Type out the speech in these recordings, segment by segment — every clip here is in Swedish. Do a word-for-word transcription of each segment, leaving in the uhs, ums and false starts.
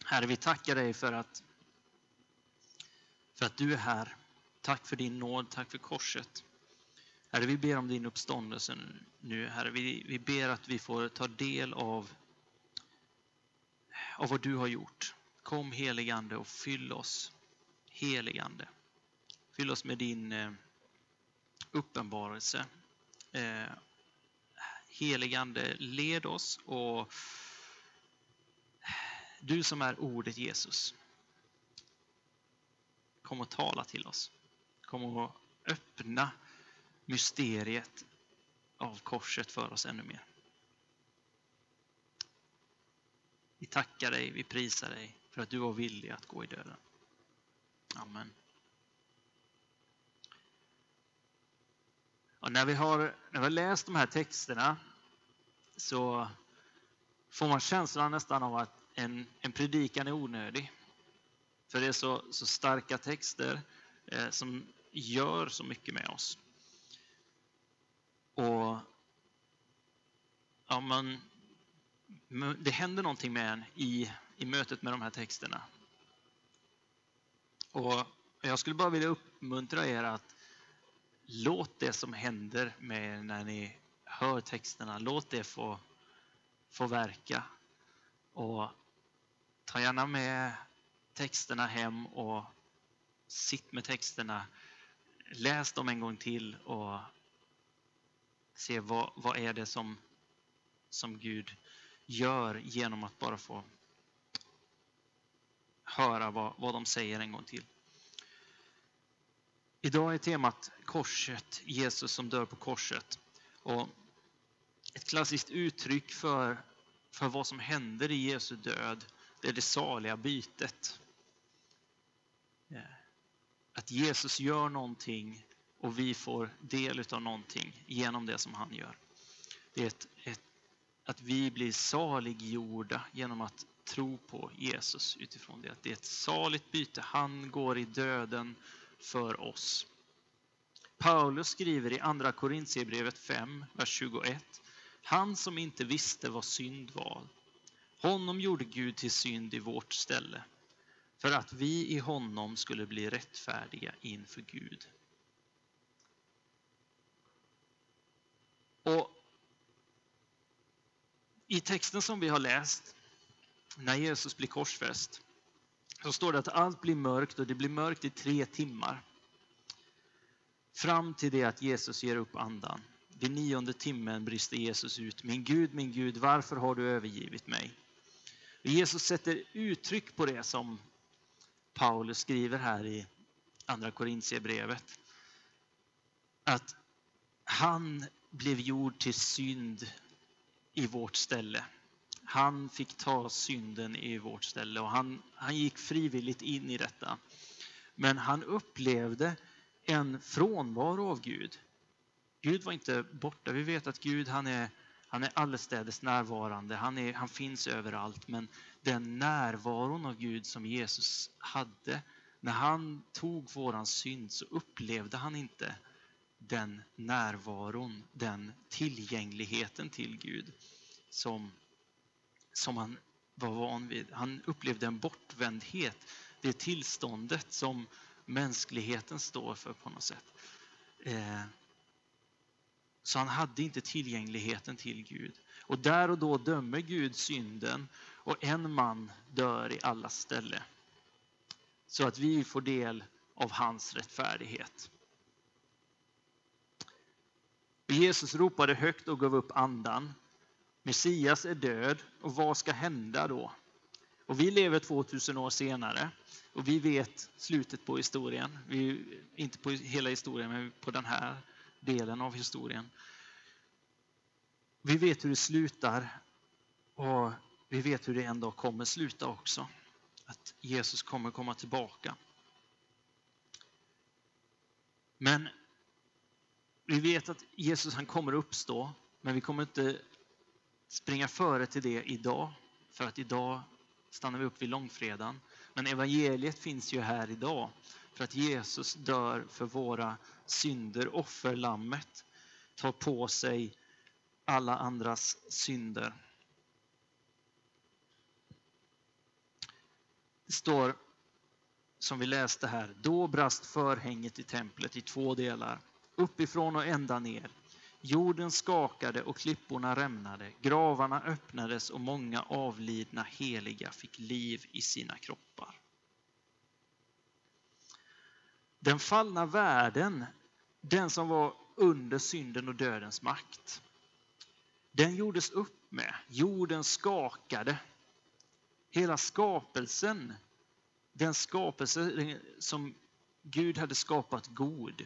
Herre, vi tackar dig för att, för att du är här. Tack för din nåd, tack för korset. Herre, vi ber om din uppståndelse nu. Herre, vi, vi ber att vi får ta del av, av vad du har gjort. Kom heligande och fyll oss, heligande. Fyll oss med din eh, uppenbarelse. Eh, heligande, led oss, och du som är ordet Jesus, kom och tala till oss. Kom och öppna mysteriet av korset för oss ännu mer. Vi tackar dig, vi prisar dig för att du var villig att gå i döden. Amen. Och när vi har, när vi har läst de här texterna så får man känslan nästan av att en, en predikan är onödig. För det är så, så starka texter eh, som gör så mycket med oss. Och ja, man, det händer någonting med en i, i mötet med de här texterna. Och jag skulle bara vilja uppmuntra er att låt det som händer med er när ni hör texterna, låt det få, få verka. Och ta gärna med texterna hem och sitt med texterna. Läs dem en gång till och se vad, vad är det som, som Gud gör genom att bara få höra vad, vad de säger en gång till. Idag är temat korset, Jesus som dör på korset. Och ett klassiskt uttryck för, för vad som händer i Jesu död, det är det saliga bytet. Att Jesus gör någonting och vi får del av någonting genom det som han gör. Det är ett, ett, att vi blir saliggjorda genom att tro på Jesus utifrån det. Det är ett saligt byte. Han går i döden för oss. Paulus skriver i andra Korintierbrevet fem, vers tjugoett. Han som inte visste vad synd var, honom gjorde Gud till synd i vårt ställe, för att vi i honom skulle bli rättfärdiga inför Gud. Och i texten som vi har läst, när Jesus blir korsfäst, så står det att allt blir mörkt, och det blir mörkt i tre timmar. Fram till det att Jesus ger upp andan. Vid nionde timmen brister Jesus ut. Min Gud, min Gud, varför har du övergivit mig? Och Jesus sätter uttryck på det som Paulus skriver här i andra Korintierbrevet. Att han blev gjord till synd i vårt ställe. Han fick ta synden i vårt ställe, och han, han gick frivilligt in i detta. Men han upplevde en frånvaro av Gud. Gud var inte borta. Vi vet att Gud, han är, han är allestädes närvarande. Han, är, han finns överallt. Men den närvaron av Gud som Jesus hade, när han tog våran synd, så upplevde han inte den närvaron, den tillgängligheten till Gud som, som han var van vid. Han upplevde en bortvändhet. Det tillståndet som mänskligheten står för på något sätt. Eh, så han hade inte tillgängligheten till Gud. Och där och då dömer Gud synden, och en man dör i alla ställe. Så att vi får del av hans rättfärdighet. Och Jesus ropade högt och gav upp andan. Messias är död, och vad ska hända då? Och vi lever tvåtusen år senare, och vi vet slutet på historien. Vi, inte på hela historien, men på den här delen av historien. Vi vet hur det slutar, och vi vet hur det en dag kommer sluta också. Att Jesus kommer komma tillbaka. Men vi vet att Jesus, han kommer uppstå, men vi kommer inte springa före till det idag. För att idag stannar vi upp vid långfredagen. Men evangeliet finns ju här idag. För att Jesus dör för våra synder. Offerlammet tar på sig alla andras synder. Det står, som vi läste här, då brast förhänget i templet i två delar, uppifrån och ända ner. Jorden skakade och klipporna rämnade, gravarna öppnades och många avlidna heliga fick liv i sina kroppar. Den fallna världen, den som var under synden och dödens makt, den gjordes upp med. Jorden skakade. Hela skapelsen, den skapelse som Gud hade skapat god,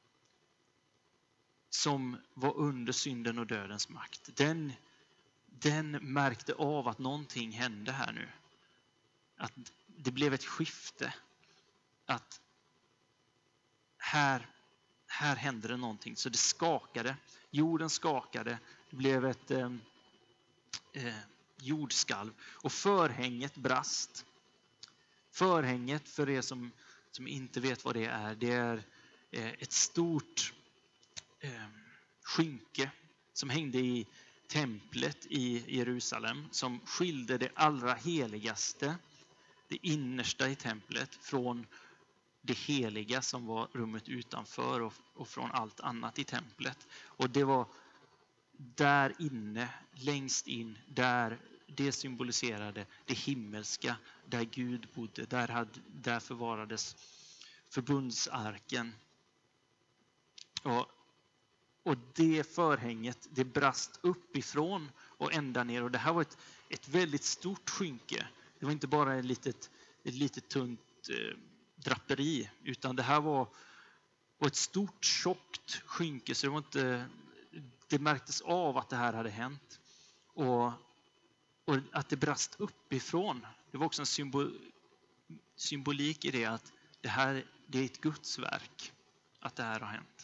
som var under synden och dödens makt, den, den märkte av att någonting hände här nu. Att det blev ett skifte. Att här, här hände det någonting. Så det skakade. Jorden skakade. Det blev ett eh, eh, jordskalv. Och förhänget brast. Förhänget, för er som, som inte vet vad det är, det är eh, ett stort eh, skynke som hängde i templet i Jerusalem, som skilde det allra heligaste, det innersta i templet, från det heliga som var rummet utanför och, och från allt annat i templet. Och det var där inne, längst in, där det symboliserade det himmelska, där Gud bodde. Där, hade, där förvarades förbundsarken. Och, och det förhänget, det brast uppifrån och ända ner. Och det här var ett, ett väldigt stort skynke. Det var inte bara ett litet, ett litet tunt eh, draperi, utan det här var, var ett stort tjockt skynke. Så det var inte... Det märktes av att det här hade hänt. Och, och att det brast uppifrån. Det var också en symbol, symbolik i det att det här det är ett Guds verk. Att det här har hänt.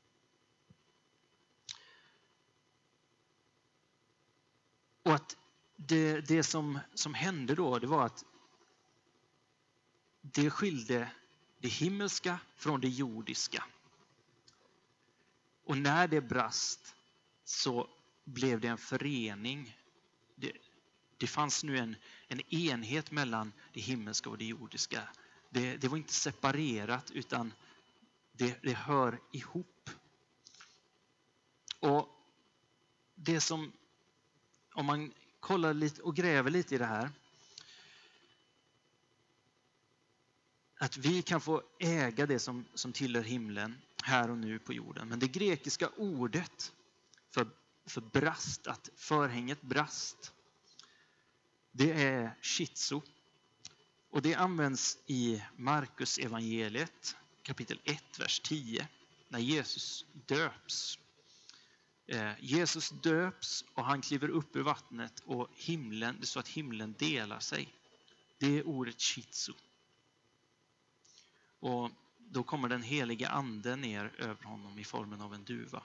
Och att det, det som, som hände då, det var att det skilde det himmelska från det jordiska. Och när det brast så blev det en förening. Det, det fanns nu en, en enhet mellan det himmelska och det jordiska. Det, det var inte separerat, utan det, det hör ihop. Och det som, om man kollar lite och gräver lite i det här, att vi kan få äga det som, som tillhör himlen här och nu på jorden. Men det grekiska ordet för, för brast, att förhänget brast, det är shizo. Och det används i Markus evangeliet kapitel ett, vers tio, när Jesus döps. Eh, Jesus döps och han kliver upp ur vattnet och himlen, det står att himlen delar sig. Det är ordet shizo. Och då kommer den heliga anden ner över honom i formen av en duva.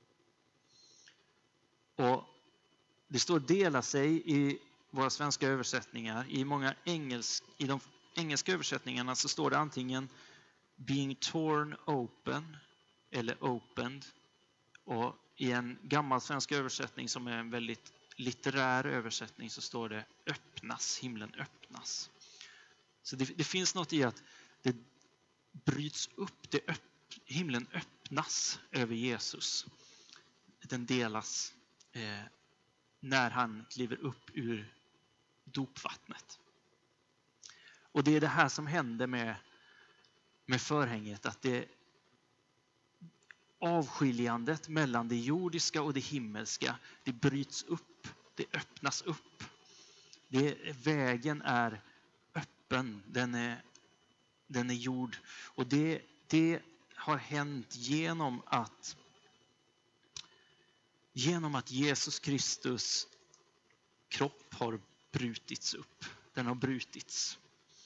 Och det står dela sig i våra svenska översättningar. I många engelsk, i de engelska översättningarna så står det antingen being torn open eller opened. Och i en gammal svensk översättning som är en väldigt litterär översättning så står det öppnas, himlen öppnas. Så det, det finns något i att det bryts upp, det öpp, himlen öppnas över Jesus. Den delas eh, när han kliver upp ur dopvattnet. Och det är det här som händer med, med förhänget, att det avskiljandet mellan det jordiska och det himmelska, det bryts upp, det öppnas upp. Det, vägen är öppen, den är Den är gjord. Och det, det har hänt genom att genom att Jesus Kristus kropp har brutits upp. Den har brutits.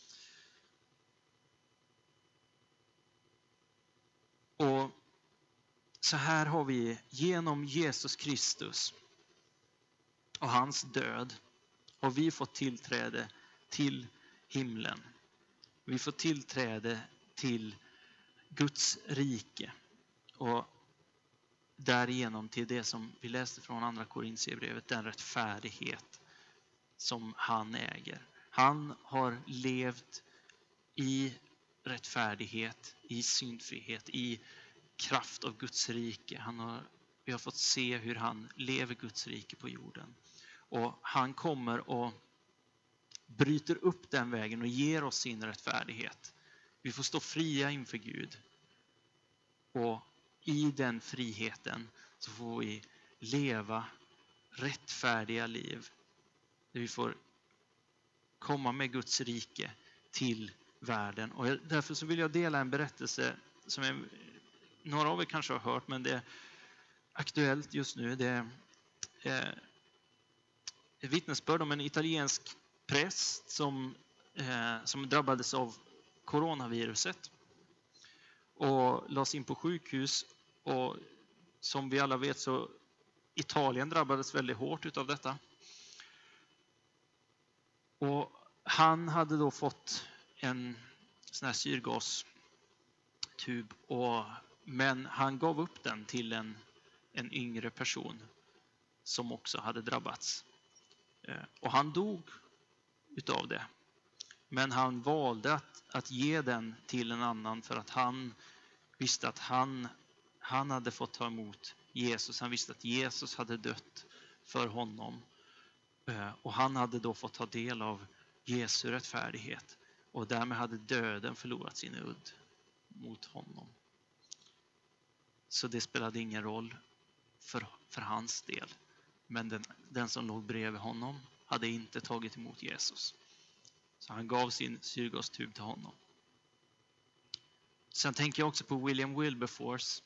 Och så här har vi genom Jesus Kristus och hans död har vi fått tillträde till himlen. Vi får tillträde till Guds rike och därigenom till det som vi läste från andra Korinthierbrevet, den rättfärdighet som han äger. Han har levt i rättfärdighet, i syndfrihet, i kraft av Guds rike. Han har, vi har fått se hur han lever Guds rike på jorden. Och han kommer och bryter upp den vägen och ger oss sin rättfärdighet. Vi får stå fria inför Gud. Och i den friheten så får vi leva rättfärdiga liv. Där vi får komma med Guds rike till världen. Och därför så vill jag dela en berättelse som är, några av er kanske har hört, men det är aktuellt just nu. Det är ett vittnesbörd om en italiensk präst som, eh, som drabbades av coronaviruset och lades in på sjukhus. Och som vi alla vet så Italien drabbades väldigt hårt av detta. Och han hade då fått en sån här syrgastub, och, men han gav upp den till en, en yngre person som också hade drabbats. Och han dog utav det. Men han valde att, att ge den till en annan för att han visste att han, han hade fått ta emot Jesus. Han visste att Jesus hade dött för honom. Och han hade då fått ta del av Jesu rättfärdighet. Och därmed hade döden förlorat sin udd mot honom. Så det spelade ingen roll för, för hans del. Men den, den som låg bredvid honom hade inte tagit emot Jesus. Så han gav sin syrgastub till honom. Sen tänker jag också på William Wilberforce.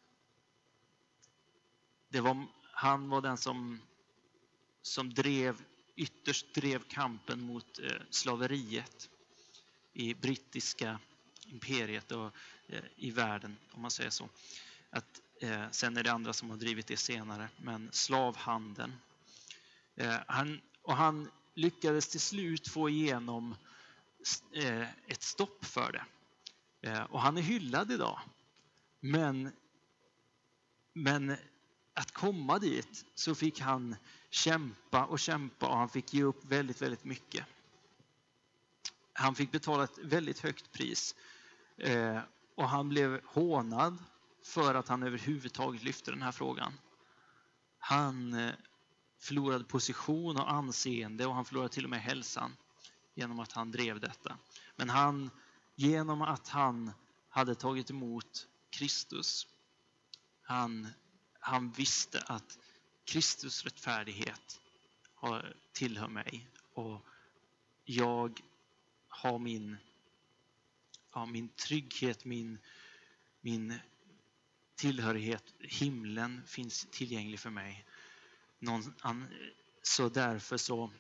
Det var, han var den som, som drev, ytterst drev kampen mot eh, slaveriet i brittiska imperiet och eh, i världen, om man säger så. Att, eh, sen är det andra som har drivit det senare, men slavhandeln. Eh, han, och han lyckades till slut få igenom eh, ett stopp för det. Eh, och han är hyllad idag. Men, men att komma dit så fick han kämpa och kämpa, och han fick ge upp väldigt, väldigt mycket. Han fick betala ett väldigt högt pris. Eh, och han blev hånad för att han överhuvudtaget lyfte den här frågan. Han eh, förlorade position och anseende, och han förlorade till och med hälsan genom att han drev detta. Men han, genom att han hade tagit emot Kristus, han, han visste att Kristus rättfärdighet har, tillhör mig, och jag har min, ja, min trygghet, min, min tillhörighet, himlen finns tillgänglig för mig. Någon, så därför så,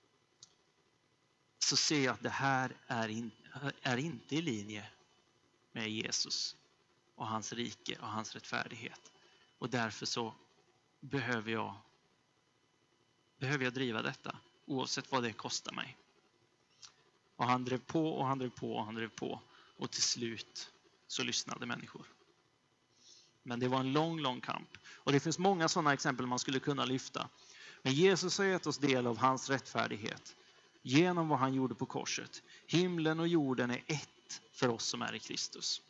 så ser jag att det här är, in, är inte i linje med Jesus och hans rike och hans rättfärdighet. Och därför så behöver jag, behöver jag driva detta, oavsett vad det kostar mig. Och han drev på och han drev på och han drev på. Och till slut så lyssnade människor. Men det var en lång, lång kamp. Och det finns många sådana exempel man skulle kunna lyfta. Men Jesus har gett oss del av hans rättfärdighet genom vad han gjorde på korset. Himlen och jorden är ett för oss som är i Kristus.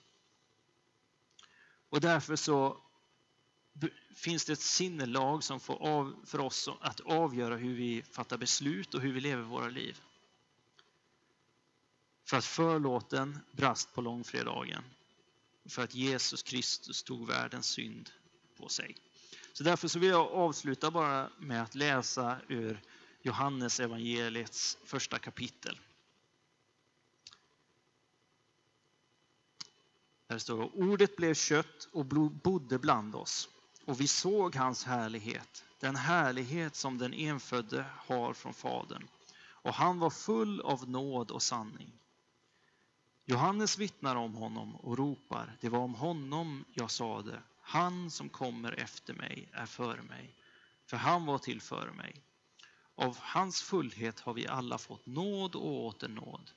Och därför så finns det ett sinnelag som får av, för oss att avgöra hur vi fattar beslut och hur vi lever våra liv. För att förlåten brast på långfredagen. För att Jesus Kristus tog världens synd på sig. Så därför så vill jag avsluta bara med att läsa ur Johannes evangeliets första kapitel. Där står det: ordet blev kött och bodde bland oss. Och vi såg hans härlighet. Den härlighet som den enfödde har från Fadern. Och han var full av nåd och sanning. Johannes vittnar om honom och ropar: det var om honom jag sade, han som kommer efter mig är före mig, för han var till före mig. Av hans fullhet har vi alla fått nåd och åter nåd.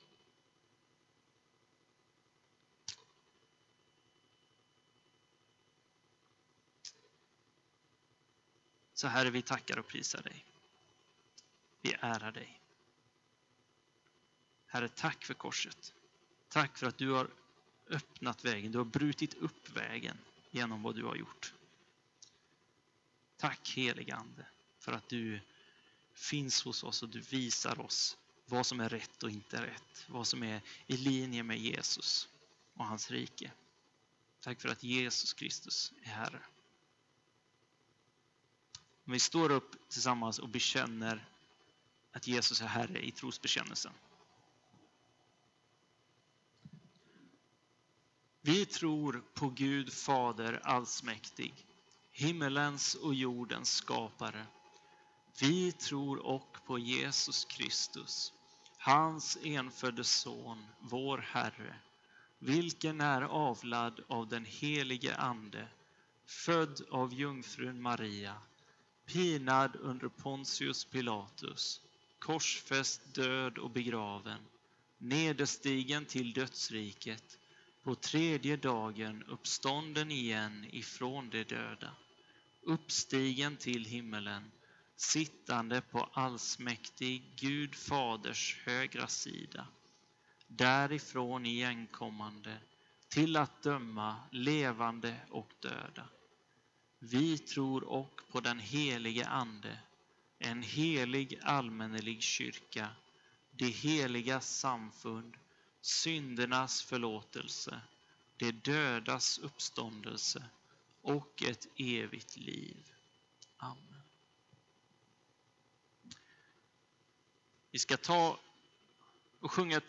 Så Herre, vi tackar och prisar dig. Vi ärar dig. Herre, tack för korset. Tack för att du har öppnat vägen. Du har brutit upp vägen genom vad du har gjort. Tack helige Ande för att du finns hos oss och du visar oss vad som är rätt och inte rätt. Vad som är i linje med Jesus och hans rike. Tack för att Jesus Kristus är Herre. Vi står upp tillsammans och bekänner att Jesus är Herre i trosbekännelsen. Vi tror på Gud Fader allsmäktig, himmelens och jordens skapare. Vi tror och på Jesus Kristus, hans enfödde son, vår Herre, vilken är avlad av den helige Ande, född av jungfrun Maria, pinad under Pontius Pilatus, korsfäst, död och begraven, nederstigen till dödsriket, på tredje dagen uppstånden igen ifrån de döda, uppstigen till himmelen, sittande på allsmäktig Gud Faders högra sida, därifrån igenkommande till att döma levande och döda. Vi tror och på den helige Ande, en helig allmännelig kyrka, det heliga samfund, syndernas förlåtelse, det dödas uppståndelse och ett evigt liv. Amen. Vi ska ta och sjunga ett